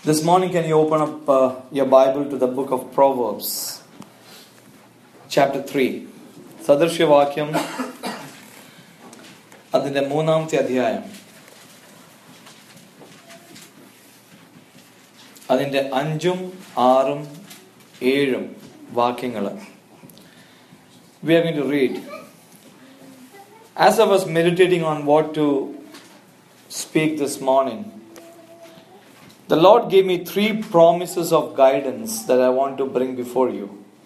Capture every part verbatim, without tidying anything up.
This morning, can you open up uh, your Bible to the book of Proverbs, chapter three. Sadarshya Vakyam, adinte മൂന്നാമത്തെ അധ്യായം, അതിന്റെ അഞ്ചും ആറും ഏഴും വാക്യങ്ങൾ. We are going to read. As I was meditating on what to speak this morning, the Lord gave me three promises of guidance that I want to bring before you.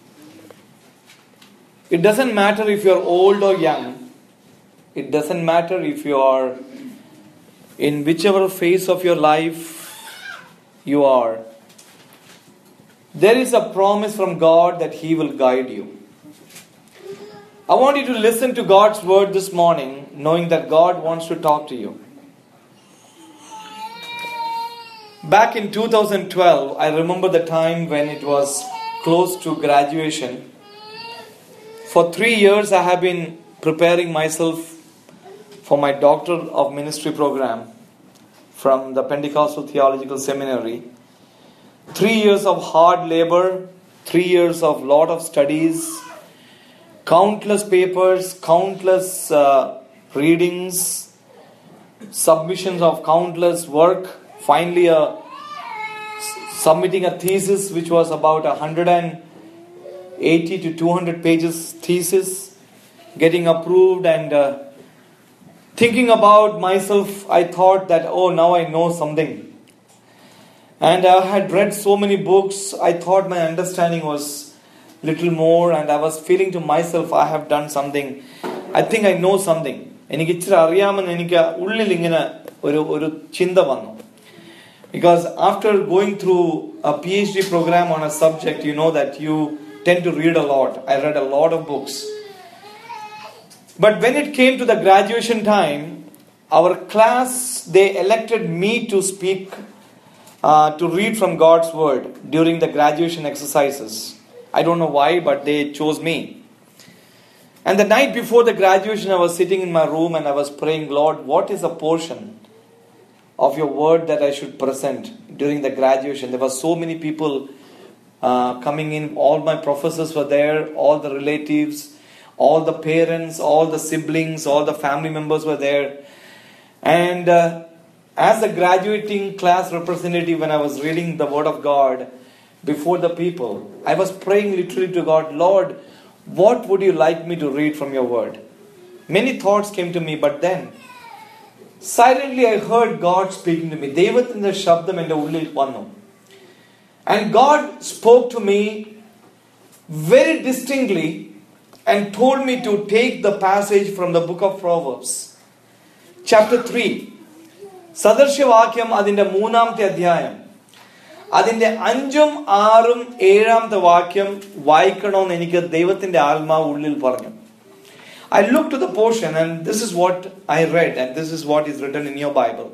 It doesn't matter if you're old or young. It doesn't matter if you are in whichever phase of your life you are. There is a promise from God that He will guide you. I want you to listen to God's word this morning, knowing that God wants to talk to you. Back in two thousand twelve, I remember the time when it was close to graduation. For three years, I have been preparing myself for my Doctor of Ministry program from the Pentecostal Theological Seminary. Three years of hard labor, three years of lot of studies, countless papers, countless uh, readings, submissions of countless work. Finally, uh, submitting a thesis which was about one hundred eighty to two hundred pages thesis, getting approved, and uh, thinking about myself, I thought that, oh, now I know something. And I had read so many books, I thought my understanding was little more, and I was feeling to myself, I have done something. I think I know something. എനിക്ക് ഇച്ചിരി അറിയാമെന്ന് എനിക്ക് ഉള്ളിൽ ഇങ്ങനെ ഒരു ഒരു ചിന്ത വന്നു. Because after going through a PhD program on a subject, you know that you tend to read a lot. I read a lot of books. But when it came to the graduation time, our class, they elected me to speak, uh, to read from God's word during the graduation exercises. I don't know why, but they chose me. And the night before the graduation, I was sitting in my room and I was praying, Lord, what is a portion of your word that I should present during the graduation? There were so many people uh, coming in. All my professors were there, all the relatives, all the parents, all the siblings, all the family members were there. And uh, as a graduating class representative, when I was reading the word of God before the people, I was praying literally to God, Lord, what would you like me to read from your word? Many thoughts came to me, but then silently I heard God speaking to me. Devathinte shabdam ende ullil vannu. And God spoke to me very distinctly and told me to take the passage from the book of Proverbs, chapter three. Sadarshya Vakyam adinte മൂന്നാമത്തെ അധ്യായം, അതിന്റെ അഞ്ചും ആറും ഏഴാമത്തെ വാക്യം വായിക്കണമെന്ന് എനിക്ക് ദൈവത്തിന്റെ ആത്മാവ് ഉള്ളിൽ പറഞ്ഞു. I looked to the portion and this is what I read, and this is what is written in your Bible.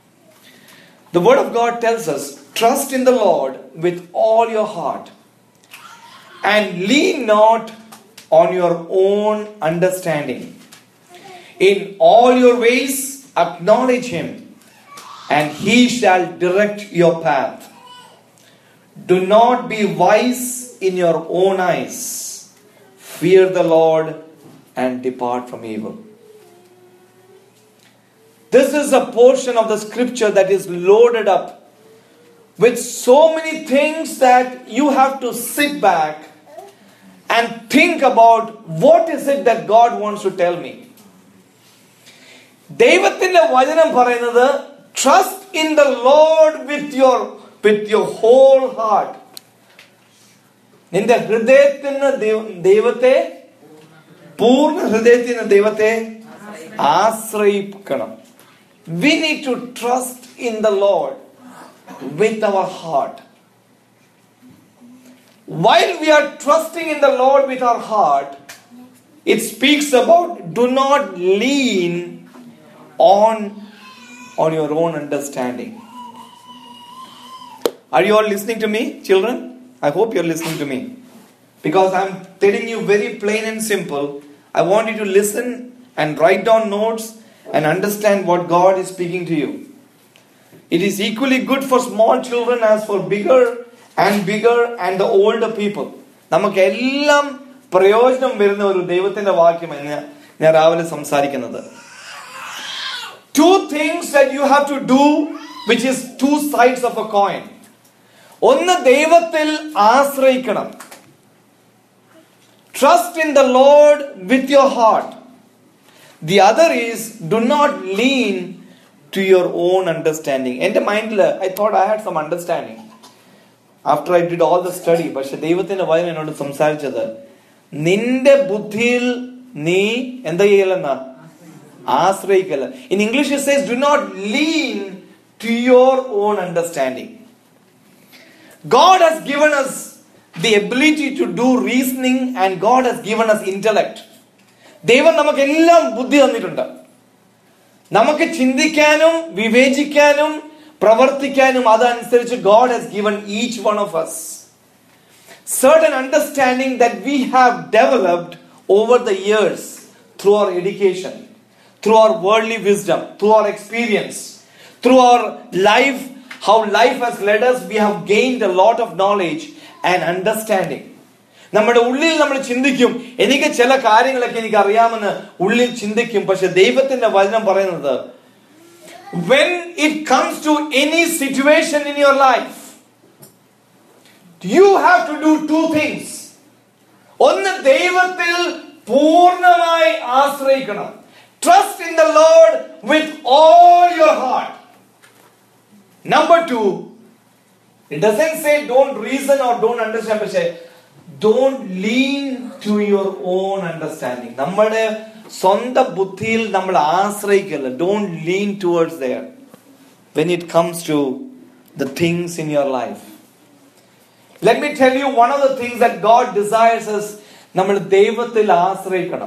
The word of God tells us, trust in the Lord with all your heart and lean not on your own understanding. In all your ways acknowledge Him, and He shall direct your path. Do not be wise in your own eyes. Fear the Lord and depart from evil. This is a portion of the scripture that is loaded up with so many things that you have to sit back and think about, what is it that God wants to tell me? ദൈവത്തിന്റെ വചനം പറയുന്നത്, trust in the Lord with your with your whole heart. നിന്റെ ഹൃദയത്തിന് ദൈവത്തെ പൂർണ്ണ ഹൃദയത്തിന് ദൈവത്തെ ആശ്രയിക്കണം. We need to trust in the Lord with our heart. While we are trusting in the Lord with our heart, it speaks about do not lean on on your own understanding. Are you all listening to me, children? I hope you're listening to me. Because I'm telling you very plain and simple. I want you to listen and write down notes and understand what God is speaking to you. It is equally good for small children as for bigger and bigger and the older people. നമുക്ക് എല്ലാം പ്രയോജനം വരുന്ന ഒരു ദൈവത്തിന്റെ വാക്യമെന്ന് ഞാൻ രാവിലെ സംസാരിക്കുന്നത്. Two things that you have to do, which is two sides of a coin. ഒന്ന് ദൈവത്തിൽ ആശ്രയിക്കണം. Trust in the Lord with your heart. The other is, do not lean to your own understanding. എൻ്റെ മൈൻഡിൽ I thought I had some understanding after I did all the study. പക്ഷെ ദൈവത്തിന്റെ വചനം എന്നോട് സംസാരിച്ചത്, നിന്റെ ബുദ്ധിയിൽ നീ എന്താ ചെയ്യലെന്നാ? ആശ്രയിക്കല്ല. In English it says, do not lean to your own understanding. God has given us the ability to do reasoning and God has given us intellect. ദൈവം നമുക്കെല്ലാം ബുദ്ധി തന്നിട്ടുണ്ട്. നമുക്ക് ചിന്തിക്കാനും വിവേചിക്കാനും പ്രവർത്തിക്കാനും അതനുസരിച്ച് God has given each one of us certain understanding that we have developed over the years through our education, through our worldly wisdom, through our experience, through our life, how life has led us. We have gained a lot of knowledge and understanding. നമ്മുടെ ഉള്ളിൽ നമ്മൾ ചിന്തിക്കും, എനിക്ക് ചില കാര്യങ്ങളൊക്കെ എനിക്ക് അറിയാമെന്ന് ഉള്ളിൽ ചിന്തിക്കും. പക്ഷെ ദൈവത്തിന്റെ വചനം പറയുന്നത്, when it comes to any situation in your life, you have to do two things. ഒന്ന്, ദൈവത്തിൽ പൂർണ്ണമായി ആശ്രയിക്കണം. Trust in the Lord with all your heart. Number two, it doesn't say don't reason or don't understand, but say don't lean to your own understanding. നമ്മുടെ സ്വന്തം ബുദ്ധിയിൽ നമ്മൾ ആശ്രയിക്കല്ല. Don't lean towards there when it comes to the things in your life. Let me tell you one of the things that God desires is നമ്മൾ ദൈവത്തിൽ ആശ്രയിക്കണം.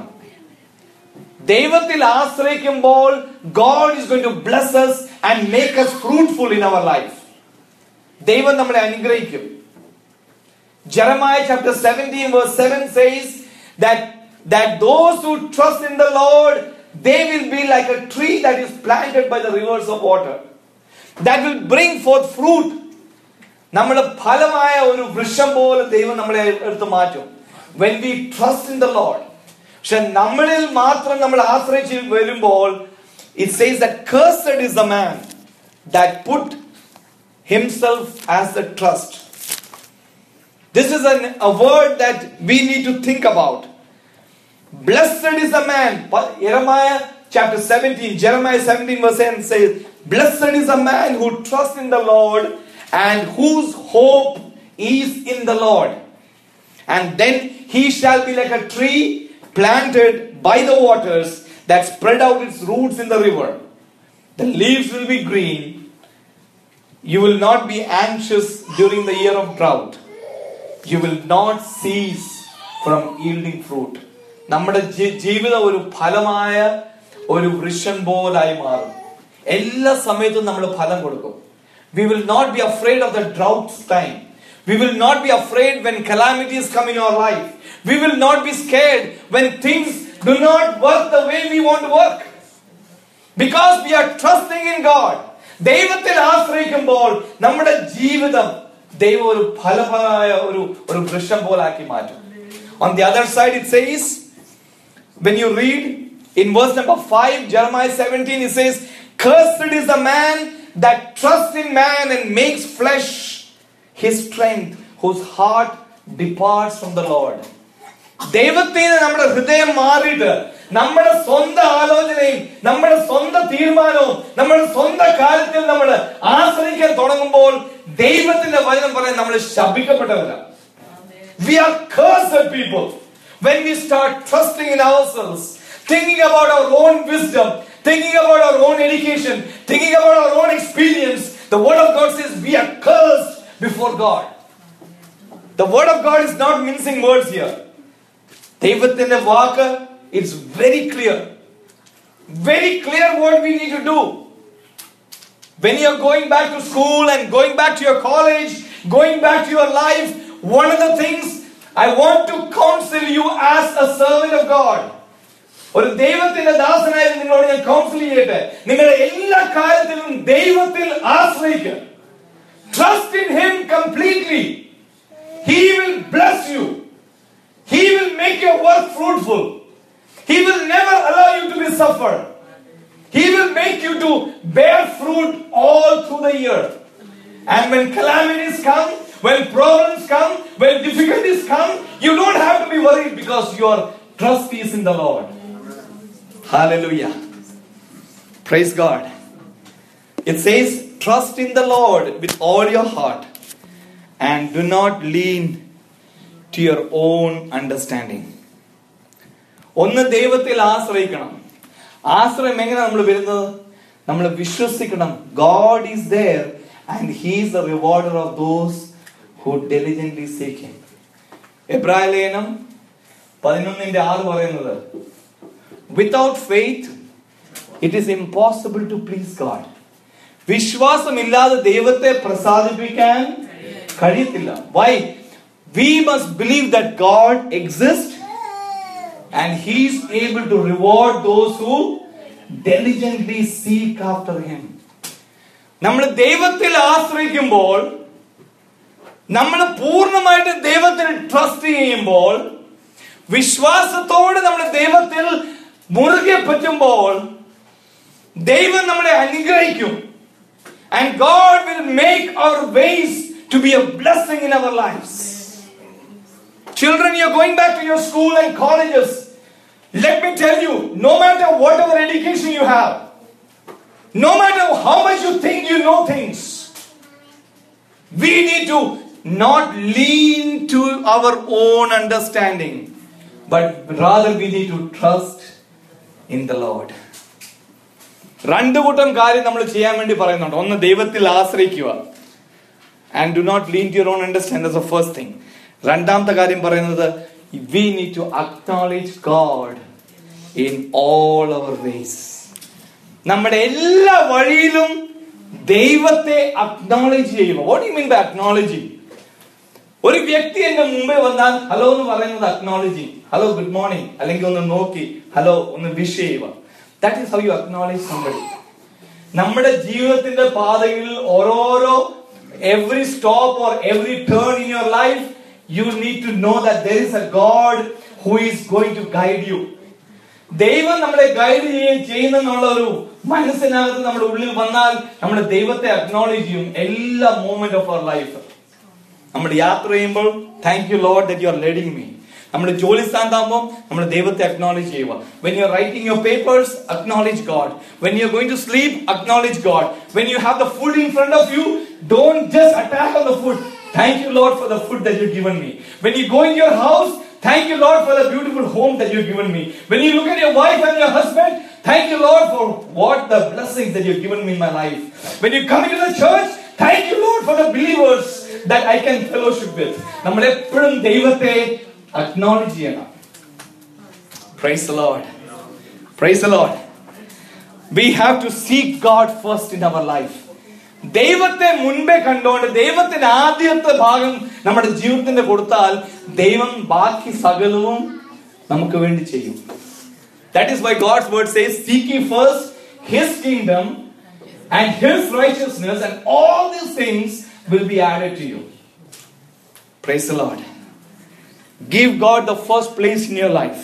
ദൈവത്തിൽ ആശ്രയിക്കുമ്പോൾ God is going to bless us and make us fruitful in our life. ദൈവം നമ്മളെ അനുഗ്രഹിക്കും. Jeremiah chapter seventeen verse seven says that that those who trust in the Lord, they will be like a tree that is planted by the rivers of water, that will bring forth fruit. നമ്മുടെ ഫലമായ ഒരു വൃക്ഷം പോലെ ദൈവം നമ്മളെ എടുത്ത് മാറ്റും when we trust in the Lord. പക്ഷെ നമ്മളിൽ മാത്രം നമ്മൾ ആശ്രയിച്ച് വരുമ്പോൾ it says that cursed is the man that put himself as the trust. This is an, a word that we need to think about. Blessed is the man. Jeremiah chapter seventeen, Jeremiah seventeen verse ten says, blessed is the man who trusts in the Lord and whose hope is in the Lord. And then he shall be like a tree planted by the waters that spread out its roots in the river. The leaves will be green. You will not be anxious during the year of drought. You will not cease from yielding fruit. നമ്മുടെ ജീവിതം ഒരു ഫലമായ ഒരു വൃക്ഷം പോലായി മാറും. എല്ലാ സമയത്തും നമ്മൾ ഫലം കൊടുക്കും. We will not be afraid of the drought time. We will not be afraid when calamities come in our life. We will not be scared when things do not work the way we want to work. Because we are trusting in God. ദൈവത്തിൽ ആശ്രയിക്കുമ്പോൾ നമ്മുടെ ജീവിതം ദൈവം ഒരു ഫലമായ ഒരു ഒരു വൃക്ഷം പോലാക്കി മാറ്റും. On the other side it says, when you read in verse number five, Jeremiah seventeen, it says, cursed is the man that trusts in man and makes flesh his strength, whose heart departs from the Lord. ദൈവത്തിന് നമ്മുടെ ഹൃദയം മാറിയിട്ട് നമ്മുടെ സ്വന്തം ആലോചനയും നമ്മുടെ സ്വന്തം തീരുമാനവും നമ്മുടെ സ്വന്തം കാര്യത്തിൽ നമ്മൾ ആശ്രയിക്കാൻ തുടങ്ങുമ്പോൾ ദൈവത്തിന്റെ വചനം പറയാൻ നമ്മൾ ശപിക്കപ്പെട്ടവരാണ്. We are cursed people when we start trusting in ourselves, thinking about our own wisdom, thinking about our own education, thinking about our own experience. The word of God says we are cursed before God. The word of God is not mincing words here. ദൈവത്തിന്റെ വാക്ക്, it's very clear. Very clear what we need to do. When you're going back to school and going back to your college, going back to your life, one of the things I want to counsel you as a servant of God, ഒരു ദൈവത്തിന്റെ ദാസനായി നിങ്ങളോട് ഞാൻ council ചെയ്യട്ടെ. നിങ്ങളുടെ എല്ലാ കാര്യത്തിലും ദൈവത്തിൽ ആശ്രയിക്കുക. Trust in Him completely. He will bless you. He will make your work fruitful. He will never allow you to be suffered. He will make you to bear fruit all through the year. And when calamities come, when problems come, when difficulties come, you don't have to be worried because your trust is in the Lord. Hallelujah. Praise God. It says, trust in the Lord with all your heart and do not lean to your own understanding. ഒന്ന് ദൈവത്തിൽ ആശ്രയിക്കണം. ആശ്രയം എങ്ങനെ നമ്മൾ വരുന്നത്? നമ്മൾ വിശ്വസിക്കണം. God is there and He is the rewarder of those who diligently seek Him. എബ്രായ ലേഖനം പതിനൊന്നിന്റെ ആറ് പറയുന്നത്, without faith it is impossible to please God. വിശ്വാസമില്ലാതെ ദൈവത്തെ പ്രസാദിപ്പിക്കാൻ കഴിയത്തില്ല. Why? We must believe that God exists and He is able to reward those who diligently seek after Him. നമ്മൾ ദൈവത്തിൽ ആശ്രയിക്കുമ്പോൾ, നമ്മൾ പൂർണ്ണമായിട്ട് ദൈവത്തിൽ ട്രസ്റ്റ് ചെയ്യുമ്പോൾ, വിശ്വാസത്തോടെ നമ്മൾ ദൈവത്തിൽ മുറുകെ പറ്റുമ്പോൾ, ദൈവം നമ്മളെ അനുഗ്രഹിക്കും. And God will make our ways to be a blessing in our lives. Children, you are going back to your school and colleges. Let me tell you, no matter whatever education you have, no matter how much you think you know things, we need to not lean to our own understanding, but rather we need to trust in the Lord. രണ്ടു കൂട്ടം കാര്യം നമ്മൾ ചെയ്യാൻ വേണ്ടി പറയുന്നുണ്ട്. ഒന്ന്, ദൈവത്തിൽ ആശ്രയിക്കുക. And do not lean to your own understanding. That's the first thing. രണ്ടാമത്തെ കാര്യം പറയുന്നത്, we need to acknowledge God in all our ways. നമ്മുടെ എല്ലാ വഴിയിലും ദൈവത്തെ അക്നോളജ് ചെയ്യുക. What do you mean by acknowledging? ഒരു വ്യക്തി എന്റെ മുമ്പേ വന്നാൽ ഹലോ എന്ന് പറയുന്നത് അക്നോളജിങ്. ഹലോ, ഗുഡ് മോർണിംഗ്, അല്ലെങ്കിൽ ഒന്ന് നോക്കി ഹലോ ഒന്ന് വിഷ് ചെയ്യുക. That is how you acknowledge somebody. നമ്മുടെ ജീവിതത്തിന്റെ പാതയിൽ ഓരോരോ every stop or every turn in your life, you need to know that there is a God who is going to guide you. ദൈവം നമ്മളെ guide ചെയ്യുന്നുള്ള ഒരു മനസ്സിനകത്ത് നമ്മുടെ ഉള്ളിൽ വന്നാൽ നമ്മൾ ദൈവത്തെ അക്നോളജ് ചെയ്യും എല്ലാ മൂമെന്റ് ഓഫ് അവർ ലൈഫ്. നമ്മൾ യാത്ര ചെയ്യുമ്പോൾ thank you lord that you are leading me. നമ്മുടെ ജോലി സ്ഥാനത്താകുമ്പോൾ നമ്മൾ ദൈവത്തെ അക്നോളജ് ചെയ്യുക. When you are writing your papers, acknowledge God. When you are going to sleep, acknowledge God. When you have the food in front of you, don't just attack on the food. Thank you Lord for the food that you've given me. When you go in your house, thank you Lord for the beautiful home that you've given me. When you look at your wife and your husband, thank you Lord for what the blessings that you've given me in my life. When you come into the church, thank you Lord for the believers that I can fellowship with. നമ്മൾ എപ്പോഴും ദൈവത്തെ acknowledge ചെയ്യണം. Praise the Lord. Praise the Lord. We have to seek God first in our life. ദൈവത്തെ മുൻപേ കണ്ടുകൊണ്ട് ദൈവത്തിന്റെ ആദ്യത്തെ ഭാഗം നമ്മുടെ ജീവിതത്തിന്റെ കൊടുത്താൽ ദൈവം ബാക്കി സകലവും നമുക്ക് വേണ്ടി ചെയ്യും. That is why God's word says, seek ye first His kingdom and His righteousness, and all these things will be added to you. Praise the Lord. Give God the first place in your life.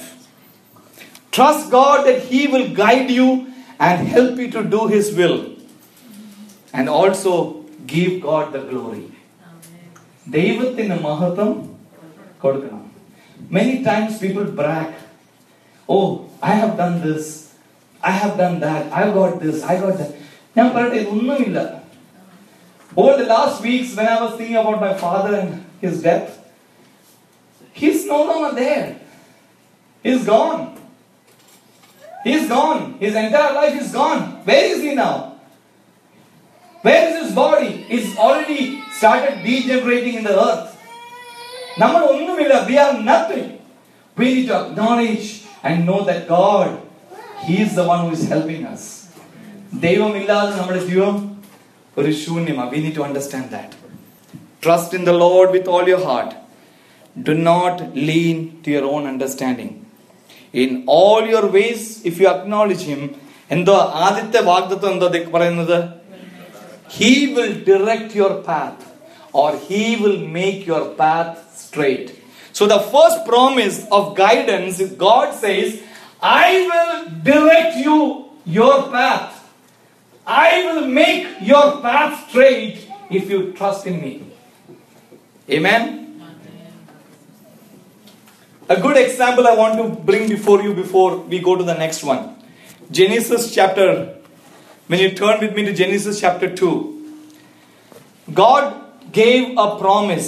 Trust God that He will guide you and help you to do His will. And also give God the glory. ദൈവത്തിന് മഹത്വം കൊടുക്കണം. Many times people brag, oh, I have done this, I have done that, I got this, I got that. ഞാൻ പറയട്ടെ, ഒന്നുമില്ല. Over the last weeks when I was thinking about my father and his death, he's no longer there. He's gone. He's gone. His entire life is gone. Where is he now? Where is his body? It's already started degenerating in the earth. നമ്മൾ ഒന്നുമില്ല. We are nothing. We need to acknowledge and know that God, He is the one who is helping us. ദൈവമില്ലാതെ നമ്മുടെ ജീവിതം ഒരു ശൂന്യമാണ്. We need to understand that. Trust in the Lord with all your heart. Do not lean to your own understanding. In all your ways, if you acknowledge him, എന്തോ ആദ്യത്തെ വാഗ്ദത്തം എന്തോ പറയുന്നത്? He will direct your path, or he will make your path straight. So the first promise of guidance is God says, I will direct you your path. I will make your path straight if you trust in me. Amen. A good example I want to bring before you before we go to the next one. Genesis chapter, when you turn with me to Genesis chapter two, God gave a promise.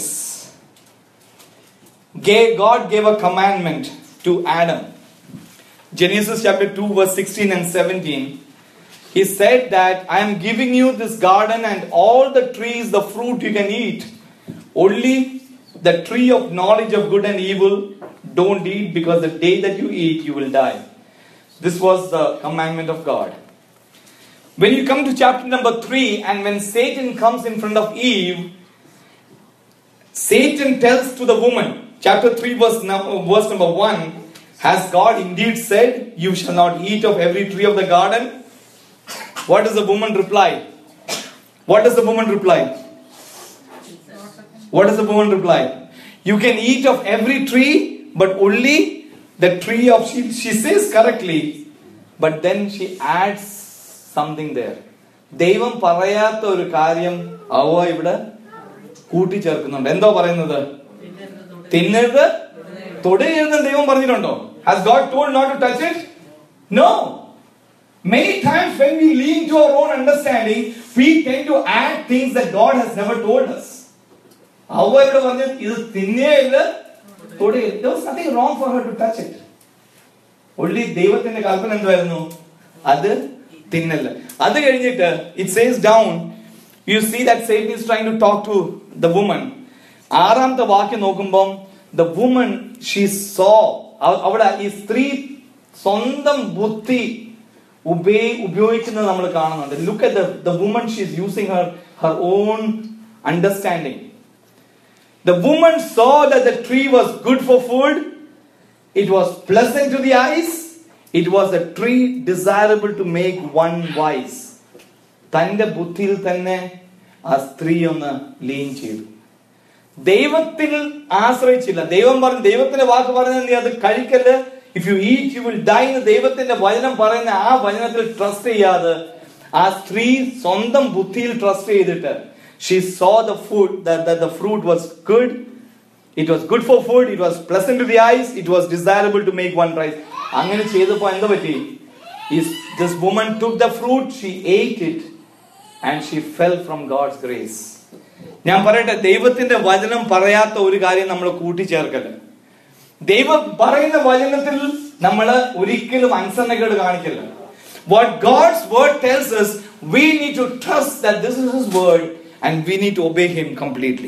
God gave a commandment to Adam. Genesis chapter two verse sixteen and seventeen. He said that I am giving you this garden and all the trees, the fruit you can eat. Only the tree of knowledge of good and evil don't eat, because the day that you eat you will die. This was the commandment of God. When you come to chapter number three, and when Satan comes in front of Eve, Satan tells to the woman, chapter three verse, verse number one, has God indeed said, you shall not eat of every tree of the garden? What does the woman reply? What does the woman reply? What does the woman reply? You can eat of every tree, but only the tree of, she, she says correctly, but then she adds something there. ദൈവം പറയാത്ത ഒരു കാര്യം അവ ഇവിടെ കൂട്ടിച്ചേർക്കുന്നുണ്ട്. എന്തോ പറയുന്നത്? തിന്നരുത്, തൊടരുത് ദൈവം പറഞ്ഞിട്ടുണ്ടോ? Has God told not to touch it? No. Many times when we lean to our own understanding, we tend to add things that God has never told us. അവ ഇവിടെ പറഞ്ഞത് ഇത് തിന്നേയില്ല, തൊടരുത്. There was nothing wrong for her to touch it. Only ദൈവത്തിന്റെ കൽപ്പന എന്തായിരുന്നു? അത് തിന്നല്ല. അത് കഴിഞ്ഞിട്ട് it says down, you see that Satan is trying to talk to the woman. ആറാമത്തെ വാക്യം നോക്കുമ്പോൾ the woman, she saw, അവിടെ ഈ സ്ത്രീ സ്വന്തം ബുദ്ധി ഉപയോഗിക്കുന്നത് നമ്മൾ കാണുന്നുണ്ട്. Look at the, the woman, she is using her, her own understanding. The woman saw that the tree was good for food. It was pleasant to the eyes. It was a tree desirable to make one wise. തന്റെ ബുദ്ധിയിൽ തന്നെ ആ സ്ത്രീ ഒന്ന് lean ചെയ്തു. ദൈവത്തിൽ ആശ്രയിച്ചില്ല. ദൈവം പറഞ്ഞു, ദൈവത്തിന്റെ വാക്ക് പറഞ്ഞ നീ അത് കഴിക്കല്, if you eat you will die എന്ന് ദൈവത്തിന്റെ വചനം പറയുന്ന ആ വചനത്തിൽ ട്രസ്റ്റ് ചെയ്യാതെ ആ സ്ത്രീ സ്വന്തം ബുദ്ധിയിൽ ട്രസ്റ്റ് ചെയ്തിട്ട് she saw the food, that, that the fruit was good. It was good for food. It was pleasant to the eyes. It was desirable to make one wise. അങ്ങനെ ചെയ്തപ്പോൾ എന്താ പറ്റി? This woman took the fruit, she ate it, and she fell from God's grace. ഞാൻ പറയട്ടെ, ദൈവത്തിന്റെ വചനം പറയാത്ത ഒരു കാര്യം നമ്മൾ കൂട്ടിച്ചേർക്കല്ല. ദൈവം പറയുന്ന വചനത്തിൽ നമ്മൾ ഒരിക്കലും അനുസരണക്കേട് കാണിക്കില്ല. What God's word tells us, we need to trust that this is His word and we need to obey Him completely.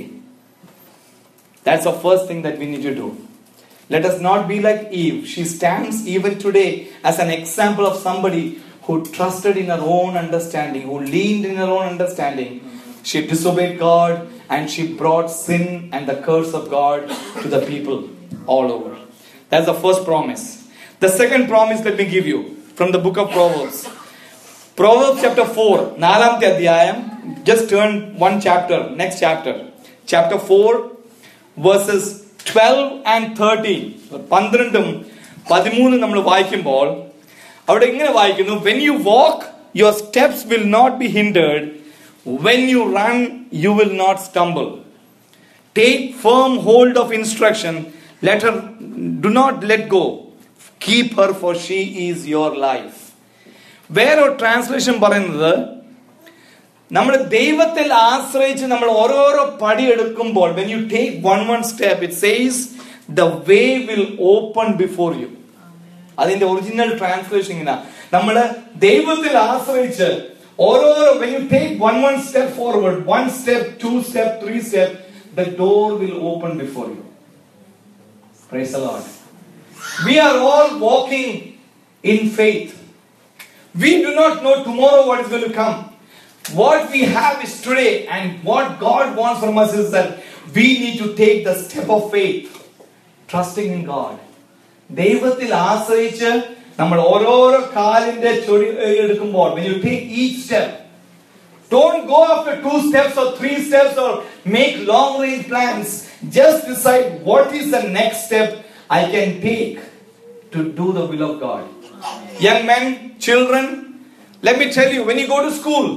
That's the first thing that we need to do. Let us not be like Eve. She stands even today as an example of somebody who trusted in her own understanding, who leaned in her own understanding. She disobeyed God and she brought sin and the curse of God to the people all over. That's the first promise. The second promise, let me give you from the book of Proverbs. Proverbs chapter four, നാലാമത്തെ അധ്യായം. Just turn one chapter, next chapter. Chapter four, verses twelve and thirteen. പന്ത്രണ്ടും പതിമൂന്നും നമ്മൾ വായിക്കുമ്പോൾ അവിടെ ഇങ്ങനെ വായിക്കുന്നു, when you walk, your steps will not be hindered. When you run, you will not stumble. Take firm hold of instruction. Let her, do not let go. Keep her, for she is your life. വേറൊരു translation പറയുന്നത്, നമ്മൾ ദൈവത്തിൽ ആശ്രയിച്ച് നമ്മൾ ഓരോരോ പടി എടുക്കുമ്പോൾ, when you take one one step, it says the way will open before you. അതിന്റെ ഒറിജിനൽ ട്രാൻസ്ലേഷൻ ഇങ്ങനെ, നമ്മള് ദൈവത്തിൽ ആശ്രയിച്ച് ഓരോരോ, when you take one one step forward, one step, two step, three step, the door will open before you. Praise the Lord. We are all walking in faith. We do not know tomorrow what is going to come. What we have is today, and what God wants from us is that we need to take the step of faith, trusting in God, ദൈവത്തിൽ ആശ്രയിച്ച് നമ്മൾ ഓരോരോ കാലിന്റെ ചൊടി എടുക്കുമ്പോൾ, when you take each step, don't go after two steps or three steps or make long range plans. Just decide what is the next step I can take to do the will of God. Young men, children, let me tell you, when you go to school,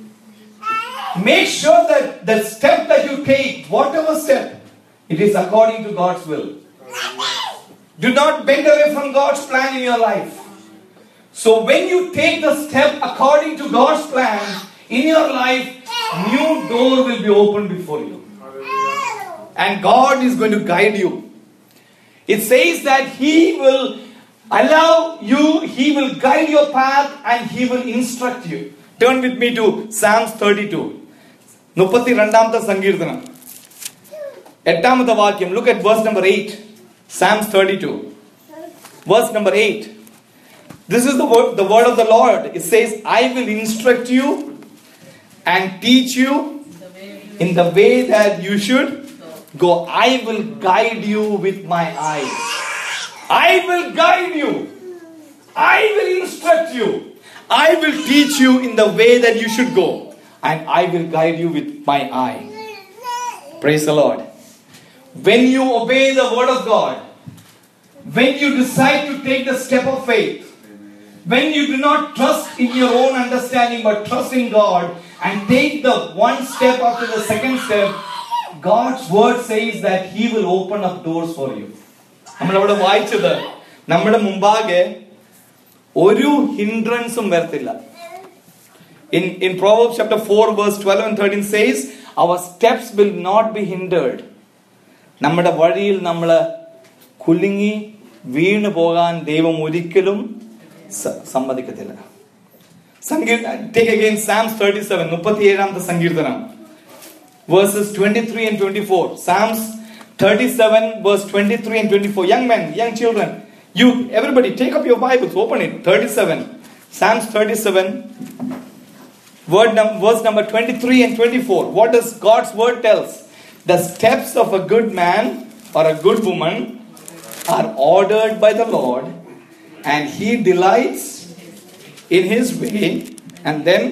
make sure that the step that you take, whatever step, it is according to God's will. Do not bend away from God's plan in your life. So when you take the step according to God's plan in your life, new door will be opened before you. And God is going to guide you. It says that He will allow you, He will guide your path and He will instruct you. Turn with me to Psalms thirty-two. മുപ്പത്തിരണ്ടാമത്തെ സങ്കീർത്തനം എട്ടാമത്തെ വാക്യം. Look at verse number eight. Psalms thirty-two. Verse number eight. This is the word, the word of the Lord. It says, I will instruct you and teach you in the way that you should go. I will guide you with my eyes. I will guide you. I will instruct you. I will teach you in the way that you should go. And I will guide you with my eye. Praise the Lord. When you obey the word of God, when you decide to take the step of faith, when you do not trust in your own understanding but trust in God and take the one step after the second step, God's word says that He will open up doors for you. നമ്മൾ അവിടെ വായിച്ചത്, നമ്മുടെ മുമ്പാകെ ഒരു ഹിൻഡ്രൻസും വരത്തില്ല. In in Proverbs chapter four verse twelve and thirteen says, our steps will not be hindered. നമ്മുടെ വഴിയിൽ നമ്മൾ കുലുങ്ങി വീണു പോകാൻ ദൈവം ഒരിക്കലും സമ്മതിക്കത്തില്ല. Take again Psalms thirty-seven, മുപ്പത്തിയേഴാമത്തെ സങ്കീർത്തനം, verses twenty-three and twenty-four. Psalms thirty-seven verse twenty-three and twenty-four. Young men, young children, you everybody take up your Bibles, open it. thirty-seven. Psalms thirty-seven. Word num- verse number twenty-three and twenty-four. What does God's word tells? The steps of a good man or a good woman are ordered by the Lord, and He delights in His way. And then,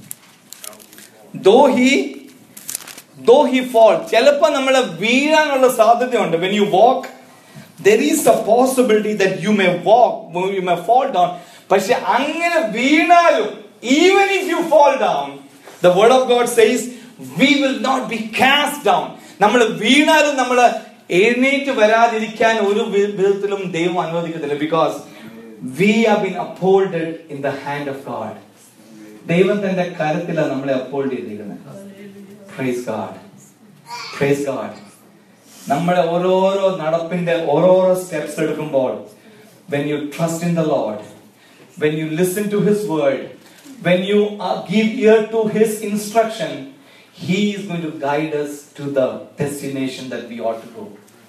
though he though he fall, ചിലപ്പോൾ നമ്മൾ വീഴാനുള്ള സാധ്യതയുണ്ട്. When you walk, there is a possibility that you may walk, you may fall down. പക്ഷെ അങ്ങനെ വീണാലും, even if you fall down, the word of God says, we will not be cast down. നമ്മൾ വീണാലും നമ്മൾ എഴുന്നേറ്റ് വരാതിരിക്കാൻ ഒരു വിധത്തിലും ദൈവം അനുവദിക്കത്തില്ല. Because we have been upholded in the hand of God. ദൈവം തന്റെ കരത്തിലാണ് നമ്മളെ അപ്ഹോൾഡ് ചെയ്തിരിക്കുന്നത്. Praise God. Praise God. നമ്മുടെ ഓരോരോ നടപ്പിന്റെ ഓരോരോ സ്റ്റെപ്സ് എടുക്കുമ്പോൾ, when you trust in the Lord, when you listen to His word, when you uh, give ear to His instruction, He is going to guide us to the destination that we ought to go.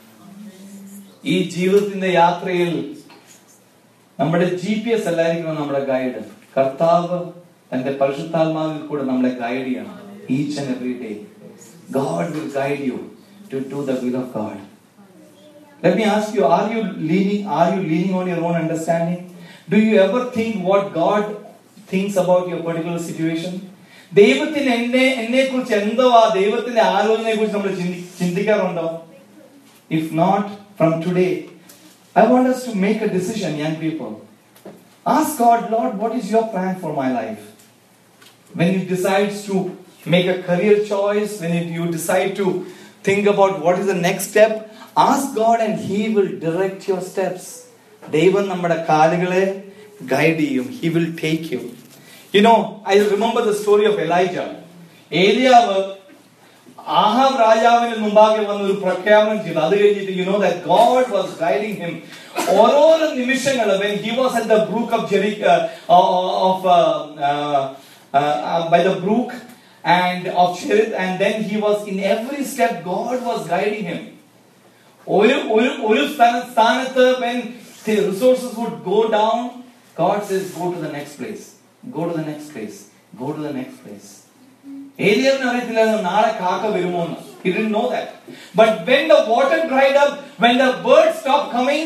ഈ ജീവിതത്തിന്റെ യാത്രയിൽ നമ്മുടെ G P S അല്ലായിരിക്കണം നമ്മുടെ guide. കർത്താവ് തന്റെ പരിശുദ്ധാത്മാവിൽ കൂടെ നമ്മളെ ഗൈഡ് ചെയ്യണം. Each and every day God will guide you to do the will of God. Let me ask you, are you leaning are you leaning on your own understanding? Do you ever think what God thinks about your particular situation? ദൈവത്തിന് എന്നെ എന്നെ കുറിച്ച് എന്തോ ആ ദൈവത്തിന്റെ ആലോചനയെ കുറിച്ച് നമ്മൾ ചിന്തിക്കാറുണ്ടോ? If not, from today I want us to make a decision, young people. Ask God, Lord, what is your plan for my life? When you decide to make a career choice, when you decide to think about what is the next step, ask God and He will direct your steps. ദൈവം നമ്മുടെ കാലുകളെ guide ചെയ്യും. He will take you. You know, I remember the story of Elijah. ഏലിയാവ് ആഹാബ് രാജാവിന് മുമ്പാകെ വന്ന് ഒരു പ്രഖ്യാപനം ചെയ്തു. അത് കഴിഞ്ഞിട്ട് you know that God was guiding him. ഓരോരോ നിമിഷങ്ങൾ when he was at the brook of Jericho uh, of uh, uh, uh, by the brook and of Cherith, and then he was in every step God was guiding him. ഒരു ഒരു ഒരു സ്ഥാനത്ത് when the resources would go down, God says go to the next place, go to the next place, go to the next place. ഏലിയാവിന് അറിയത്തില്ലായിരുന്നു നാളെ കാക്ക വരുമോ എന്ന്. He didn't know that. But when the water dried up, when the birds stopped coming,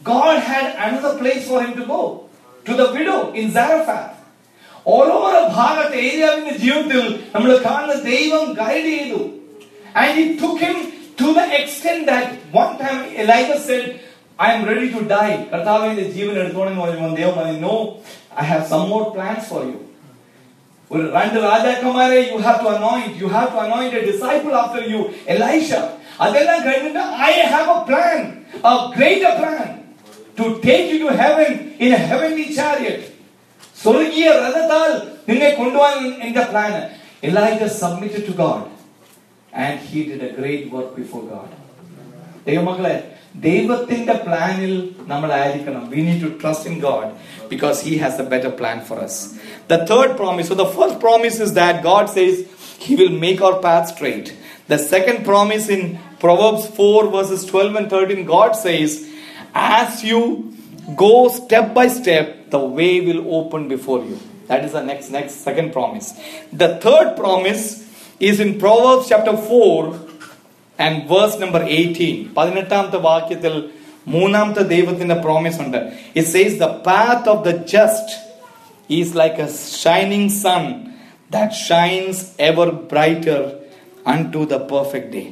God had another place for him to go. To the widow in Zarephath. ഓരോരോ ഭാഗത്ത് ഏരിയാവിന്റെ ജീവിതത്തിൽ നമ്മൾ കാണുന്ന ദൈവം ഗൈഡ് ചെയ്തു. And he took him to the extent that one time Elijah said, I am ready to die. കർത്താവിന്റെ ജീവൻ എടുത്തോണെന്ന് പറയുമ്പോൾ ദൈവം പറഞ്ഞു, no, I have some more plans for you. ഒരു രണ്ട് രാജാക്കന്മാരെ you have to anoint. You have to anoint a disciple after you, Elisha. അതെല്ലാം കഴിഞ്ഞിട്ട് I have a plan, a greater plan to take you to heaven in a heavenly chariot. സ്വർഗീയ രഥത്താൽ നിന്നെ കൊണ്ടുപോകാൻ എന്റെ plan. Elijah submitted to God and he did a great work before God. ദൈവമക്കളെ, ദൈവത്തിന്റെ പ്ലാനിൽ നമ്മൾ ആയിരിക്കണം. We need to trust in God because he has a better plan for us. The third promise, so the first promise is that God says he will make our path straight. The second promise in Proverbs four verses twelve and thirteen, God says, as you go step by step, the way will open before you. That is the next, next, second promise. The third promise is in Proverbs chapter four and verse number eighteen. പതിനെട്ടാമത്തെ വാക്യത്തിൽ മൂന്നാമത്തെ ദൈവത്തിന്റെ promise ഉണ്ട്. It says, the path of the just is like a shining sun that shines ever brighter unto the perfect day.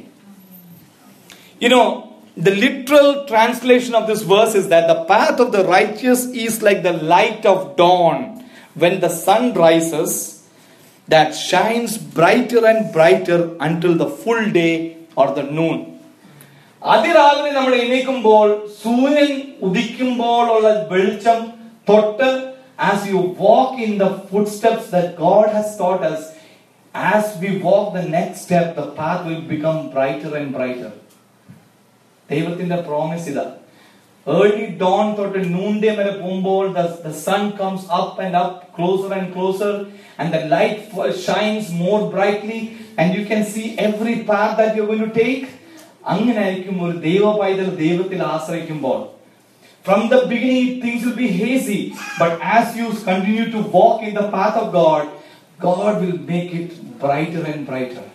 You know, the literal translation of this verse is that the path of the righteous is like the light of dawn when the sun rises, that shines brighter and brighter until the full day or the noon. അതിരാവിലെ നമ്മൾ എണീക്കുമ്പോൾ സൂര്യൻ ഉദിക്കുമ്പോൾ ഉള്ള വെളിച്ചം തൊട്ട്, as you walk in the footsteps that God has taught us, as we walk the next step, the path will become brighter and brighter. ദൈവത്തിന്റെ promise ഇതാ. Early dawn തൊട്ട് noonday വരെ പോകുമ്പോൾ the, the sun comes up and up, closer and closer, and the light shines more brightly, and you can see every path that you're going to take. അങ്ങനെ ആയിരിക്കും ഒരു ദൈവ പൈതൽ ദൈവത്തിൽ ആശ്രയിക്കുമ്പോൾ. From the beginning things will be hazy, but as you continue to walk in the path of God, God will make it brighter and brighter.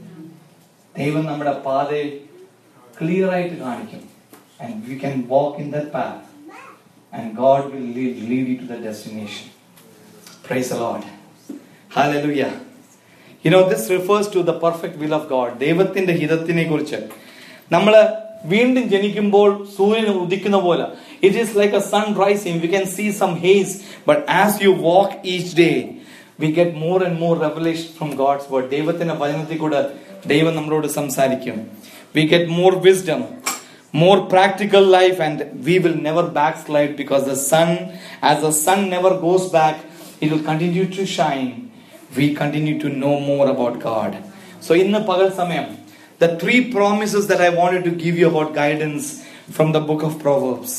ദൈവം നമ്മുടെ പാതയെ clear ആയിട്ട് കാണിക്കും. And we can walk in that path. And God will lead, lead you to the destination. Praise the Lord. Hallelujah. You know, this refers to the perfect will of God. ദൈവത്തിന്റെ ഹിതത്തിനെ കുറിച്ച്. നമ്മൾ വീണ്ടും ജനിക്കുമ്പോൾ സൂര്യൻ ഉദിക്കുന്ന പോലെ. It is like a sun rising. We can see some haze. But as you walk each day, we get more and more revelation from God's word. ദൈവത്തിന്റെ വചനത്തിൽ കൂടെ ദൈവം നമ്മളോട് സംസാരിക്കും. We get more wisdom, more practical life, and we will never backslide because the sun, as the sun never goes back, it will continue to shine. We continue to know more about God. So in the pagal samayam, the three promises that I wanted to give you about guidance from the book of Proverbs.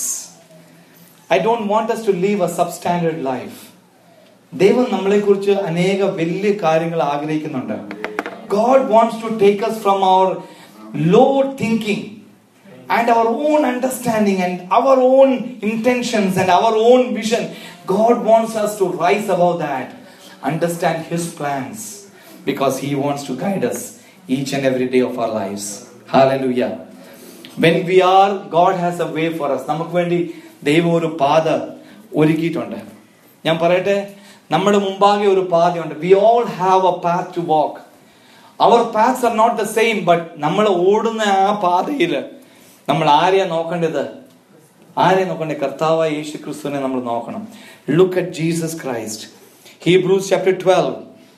I don't want us to live a substandard life. ദൈവം നമ്മളെ കുറിച്ച് അനേക വലിയ കാര്യങ്ങൾ ആഗ്രഹിക്കുന്നുണ്ട്. God wants to take us from our low thinking and our own understanding and our own intentions and our own vision. God wants us to rise above that, understand His plans, because He wants to guide us each and every day of our lives. Hallelujah. When we are, God has a way for us. നമുക്ക് വേണ്ടി ദൈവം ഒരു പാത ഒരുക്കിയിട്ടുണ്ട്. ഞാൻ പറയട്ടെ, നമ്മുടെ മുമ്പാകെ ഒരു പാതയുണ്ട്. We all have a path to walk. Our paths are not the same, but നമ്മൾ ഓടുന്ന ആ പാതയിൽ നമ്മൾ ആരെയാ നോക്കേണ്ടത്? ആരെയാ നോക്കേണ്ടത്? കർത്താവായ യേശു ക്രിസ്തുവിനെ നമ്മൾ നോക്കണം. Look at Jesus Christ. Hebrews chapter twelve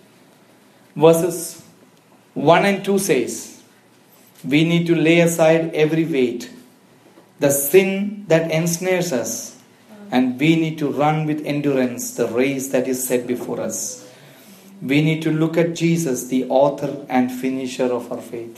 verses one and two says, we need to lay aside every weight, the sin that ensnares us, and we need to run with endurance the race that is set before us. We need to look at Jesus, the author and finisher of our faith.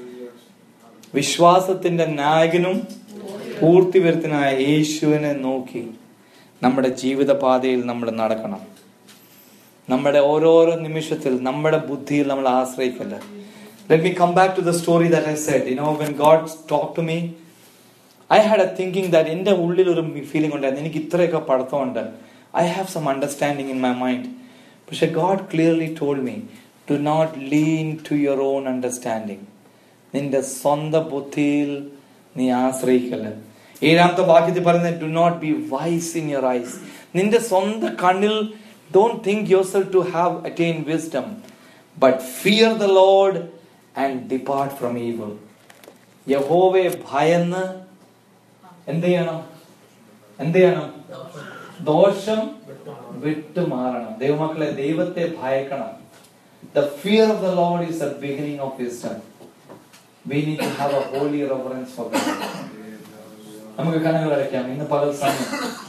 വിശ്വാസത്തിന്റെ നായകനും പൂർത്തിവരുത്തനായ യേശുവിനെ നോക്കി നമ്മുടെ ജീവിത പാതയിൽ നമ്മൾ നടക്കണം. നമ്മുടെ ഓരോരോ നിമിഷത്തിൽ നമ്മുടെ ബുദ്ധിയിൽ നമ്മൾ ആശ്രയിക്കല്ല. Let me come back to the story that I said. You know, when God talked to me, I had a thinking that എൻ്റെ ഉള്ളിൽ ഒരു ഫീലിംഗ് ഉണ്ടായിരുന്നു, എനിക്ക് ഇത്രയൊക്കെ പഠിത്തമുണ്ട്. I have some understanding in my mind. പക്ഷെ God clearly told me, do not lean to your own understanding. നിന്റെ സ്വന്തം ബുദ്ധിയിൽ നീ ആശ്രയിക്കല്ല. ഏഴാമത്തെ വാക്യത്തിൽ പറയുന്നത്, do not be wise in your eyes. നിന്റെ സ്വന്തം കണ്ണിൽ don't think yourself to have attained wisdom, but fear the Lord and depart from evil. യഹോവയെ ഭയന്ന് എന്ത് ചെയ്യണം? എന്ത് ചെയ്യണം? ദോഷം വിട്ടു മാറണം. ദൈവമക്കളെ, ദൈവത്തെ ഭയക്കണം. The fear of the Lord is the beginning of wisdom. We need to have a holy reverence for God. നമുക്ക് കണ്ണുകൾ അടയ്ക്കാം. ഇന്ന് പകൽ സമയം,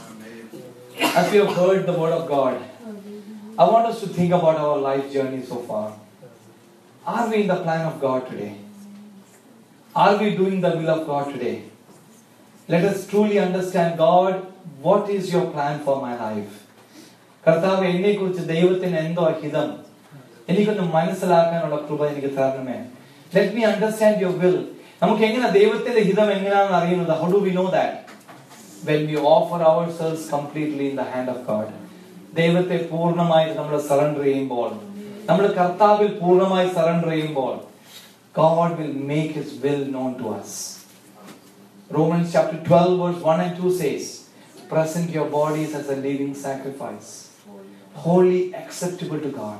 as we have heard the word of God, I want us to think about our life journey so far. Are we in the plan of God today? Are we doing the will of God today? Let us truly understand, God, what is your plan for my life? കർത്താവേ, എന്നെ കുറിച്ച് ദൈവത്തിന് എന്തോ ഹിതം എനിക്കൊന്ന് മനസ്സിലാക്കാനുള്ള കൃപ എനിക്ക് തരണമേ. Let me understand your will. നമുക്ക് എങ്ങനെ ദൈവത്തിന്റെ ഹിതം എങ്ങനെയാണെന്ന് അറിയുന്നത്? How do we know that? When we offer ourselves completely in the hand of God. ദൈവത്തെ പൂർണ്ണമായി നമ്മൾ സറണ്ടർ ചെയ്യുമ്പോൾ, നമ്മൾ കർത്താവിൽ പൂർണ്ണമായി സറണ്ടർ ചെയ്യുമ്പോൾ, God will make His will known to us. Romans chapter twelve verse one and two says, present your bodies as a living sacrifice, holy, acceptable to God,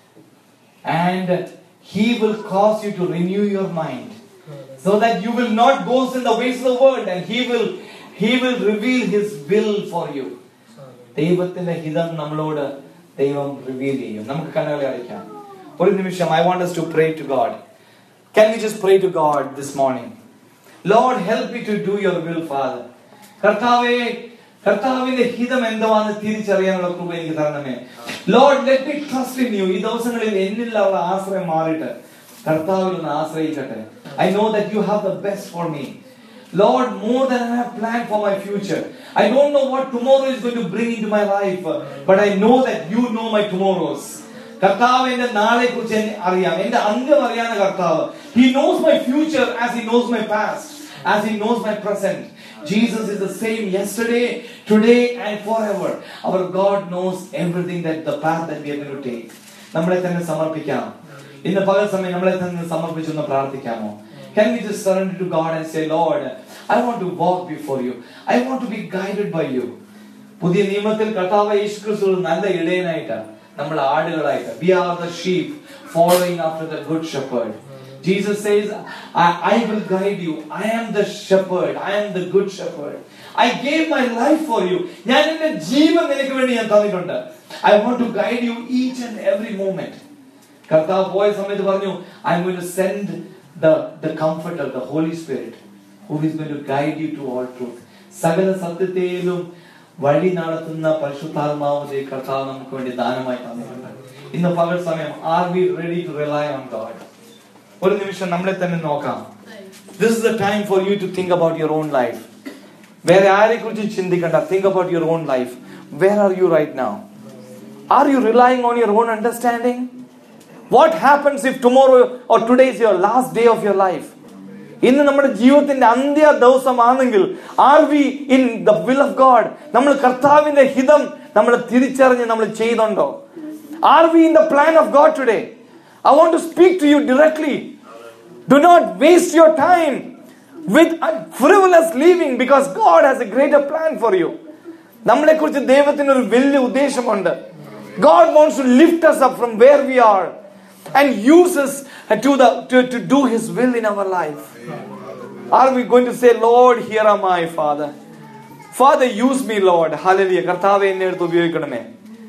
and He will cause you to renew your mind, so that you will not go in the ways of the world, and He will He will reveal His will for you. ദൈവത്തിന്റെ ഹിതം നമ്മളോട് ദൈവം reveal ചെയ്യും. നമുക്ക് കണ്ണുകളെ അടയ്ക്കാം ഒരു നിമിഷം. I want us to pray to God. Can we just pray to God this morning? Lord, help me to do your will, Father. കർത്താവേ, കർത്താവിന്റെ ഹിതം എന്താണെന്ന് തിരിച്ചറിയാനുള്ള കൃപ എനിക്ക് തരണമേ. Lord, let me trust in you. ഈ ദിവസങ്ങളിൽ എന്നിലുള്ള ആശ്രയം മാറിയിട്ട് കർത്താവിൽ ഒന്ന് ആശ്രയിക്കട്ടെ. I know that you have the best for me. Lord, more than I have planned for my future. I don't know what tomorrow is going to bring into my life, but I know that you know my tomorrows. കർത്താവ് എന്റെ നാളെ കുറിച്ച് അറിയാം, എന്റെ അന്ത്യം അറിയാവുന്ന കർത്താവ്. He knows my future as He knows my past, as He knows my present. Jesus is the same yesterday, today and forever. Our God knows everything, that the path that we are going to take. നമ്മളെ തന്നെ സമർപ്പിക്കാം. ഇന്ന് പകൽ സമയം നമ്മളെ തന്നെ സമർപ്പിച്ചൊന്ന് പ്രാർത്ഥിക്കാമോ? Can we just surrender to God and say, Lord, I want to walk before you. I want to be guided by you. പുതിയ നിയമത്തിൽ കർത്താവ് യേശു ക്രിസ്തു നല്ല ഇടയനായിട്ട്, നമ്മൾ ആടുകളായിട്ട്, we are the sheep following after the good shepherd. Jesus says, I, I will guide you. I am the shepherd. I am the good shepherd. I gave my life for you. ഞാൻ എന്റെ ജീവൻ നിനക്ക് വേണ്ടി ഞാൻ തന്നിട്ടുണ്ട്. I want to guide you each and every moment. കർത്താവ് പോയ സമയത്ത് പറഞ്ഞു, I am going to send the the comforter, the Holy Spirit, who is going to guide you to all truth. സകല സത്യത്തിലും വഴി നടത്തുന്ന പരിശുദ്ധാത്മാവിനെ കർത്താവ് നമുക്ക് വേണ്ടി ദാനമായി തന്നിട്ടുണ്ട്. ഇന്ന് പകൽ സമയം, are we ready to rely on God? ഒരു നിമിഷം നമ്മളെ തന്നെ നോക്കാം. This is the time for you to think about your own life. വേറെ ആരെ കുറിച്ച് ചിന്തിക്കണ്ട. Think about your own life. Where are you right now? Are you relying on your own understanding? What happens if tomorrow or today is your last day of your life? ഇന്ന് നമ്മുടെ ജീവിതത്തിന്റെ അന്ത്യ ദിവസമാണെങ്കിൽ, are we in the will of God? നമ്മൾ കർത്താവിന്റെ ഹിതം നമ്മൾ തിരിച്ചറിഞ്ഞ് നമ്മൾ ചെയ്യുന്നുണ്ടോ? Are we in the plan of God today? I want to speak to you directly. Do not waste your time with frivolous living, because God has a greater plan for you. നമ്മളെ കുറിച്ച് ദൈവത്തിന് ഒരു വലിയ ഉദ്ദേശമുണ്ട്. God wants to lift us up from where we are and use us to the to, to do His will in our life. Are we going to say, Lord, here am I, Father. Father, use me, Lord. Hallelujah. കർത്താവേ, എന്നെ എടുത്ത് ഉപയോഗിക്കണമേ.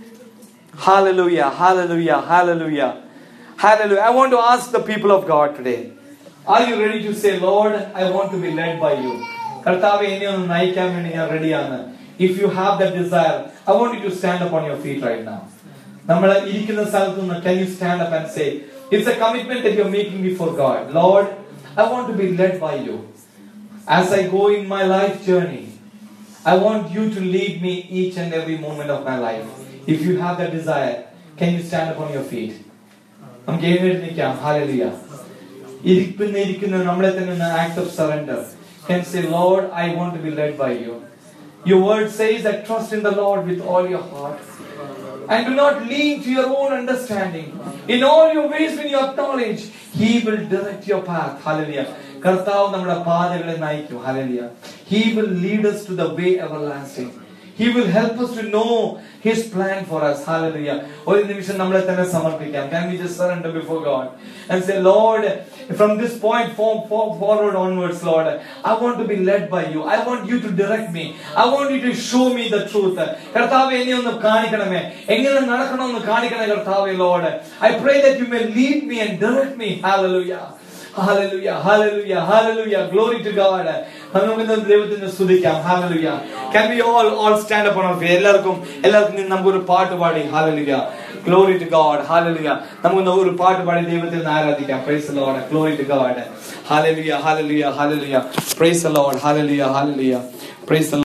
Hallelujah. Hallelujah. Hallelujah. Hallelujah. I want to ask the people of God today, are you ready to say, Lord, I want to be led by you? കർത്താവേ, എന്നെ ഒന്ന് നയിക്കാൻ വേണ്ടി ഞാൻ റെഡിയാണ്. If you have that desire, I want you to stand up on your feet right now. നമ്മൾ ഇരിക്കുന്ന സ്ഥലത്ത് നിന്ന്, can you stand up and say, it's a commitment that you're making before God. Lord, I want to be led by you. As I go in my life journey, I want you to lead me each and every moment of my life. If you have that desire, can you stand up on your feet? നമുക്ക് എഴുന്നേറ്റ് നിൽക്കാം. Hallelujah. ഇരിക്കുന്ന ഇരിക്കുന്ന നമ്മളെ തന്നെ act of surrender. Can say, Lord, I want to be led by you. Your word says that trust in the Lord with all your heart, and do not lean to your own understanding, In all your ways when you acknowledge, He will direct your path. Hallelujah. കർത്താവ് നമ്മുടെ പാതകളെ നയിക്കും. Hallelujah. He will lead us to the way everlasting. He will help us to know His plan for us. Hallelujah. ഒരു നിമിഷം നമ്മളെ തന്നെ സമർപ്പിക്കാം. Can we just surrender before God and say, Lord, from this point forward onwards, Lord, I want to be led by you. I want you to direct me. I want you to show me the truth. കർത്താവേ, എന്നെ ഒന്ന് കാണിക്കണമേ, എങ്ങനെ നടക്കണമെന്ന് കാണിക്കണമേ കർത്താവേ, Lord. I pray that you may lead me and direct me. Hallelujah. Hallelujah, hallelujah, hallelujah. Glory to God. ദൈവത്തിന് സ്തുതിക്കാം. Hallelujah. Can we all all stand up on our feet? എല്ലാവർക്കും എല്ലാവർക്കും നമുക്ക് ഒരു പാട്ട് പാടി. Hallelujah. Glory to God. Hallelujah. നമുക്ക് ഒരു പാട്ട് പാടി ദൈവത്തെ ആരാധിക്കാം. Praise the Lord. Glory to God. Hallelujah, hallelujah, hallelujah. Praise the Lord. Hallelujah, hallelujah. Praise the Lord.